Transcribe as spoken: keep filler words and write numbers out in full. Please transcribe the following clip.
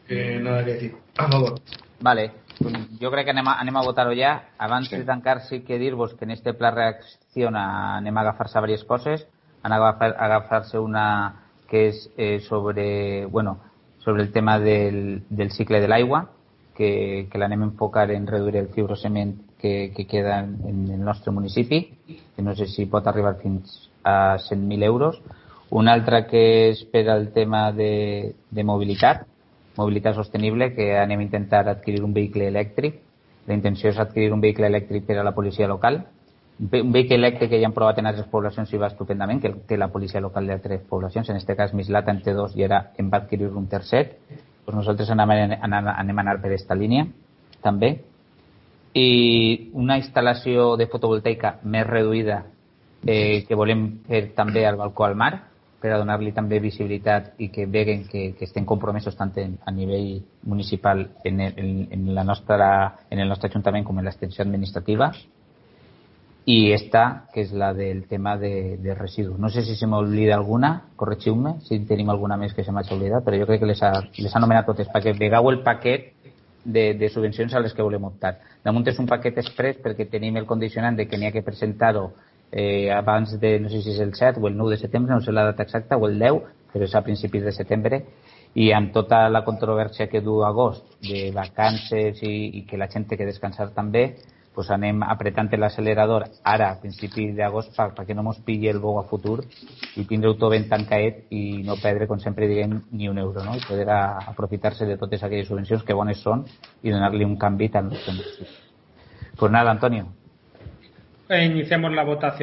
Eh, nada que decir. A favor. Vale, jo crec que anem a, anem a votar-ho ja. Abans sí. de tancar, sí que dir-vos que en este pla reacciona anem a agafar-se diverses coses. Han agafar, agafar-se una que és eh, sobre, bueno, sobre el tema del, del cicle de l'aigua, que, que l'anem a enfocar en reduir el fibrocement que, que queda en el nostre municipi, que no sé si pot arribar fins a cent mil euros. Una altra que és per al tema de, de mobilitat, mobilitat sostenible, que anem a intentar adquirir un vehicle elèctric. La intenció és adquirir un vehicle elèctric per a la policia local. Un vehicle elèctric que ja han provat en altres poblacions i va estupendament, que té la policia local d'altres poblacions. En aquest cas, Mislata en té dos i ara en va adquirir un tercer. Pues nosaltres anem a, anem a anar per aquesta línia, també. I una instal·lació de fotovoltaica més reduïda eh, que volem fer també al balcó al mar, per a donar-li també visibilitat i que veguen que, que estem compromesos tant en, a nivell municipal en el, en, en, la nostra, en el nostre ajuntament com en l'extensió administrativa. I esta, que és la del tema de, de residus. No sé si se m'oblida alguna, corregiu-me si tenim alguna més que se m'ha oblidat, però jo crec que les ha, les ha anomenat totes, perquè vegeu el paquet de, de subvencions a les que volem optar. Damunt és un paquet express perquè tenim el condicionant de que n'hi ha que presentar-ho eh, abans de, no sé si és el set o el nou de setembre, no sé la data exacta, o el deu, però és a principis de setembre, i amb tota la controvèrsia que du agost de vacances i, i que la gent té que descansar també, pues anem apretant l'accelerador ara a principis d'agost perquè pa no mos pilli el bou a futur i tindre-ho tot ben tancaet i no perdre, com sempre diguem, ni un euro, no? I poder a, aprofitar-se de totes aquelles subvencions que bones són i donar-li un canvi tan... Pues nada, Antonio. Iniciamos la votación.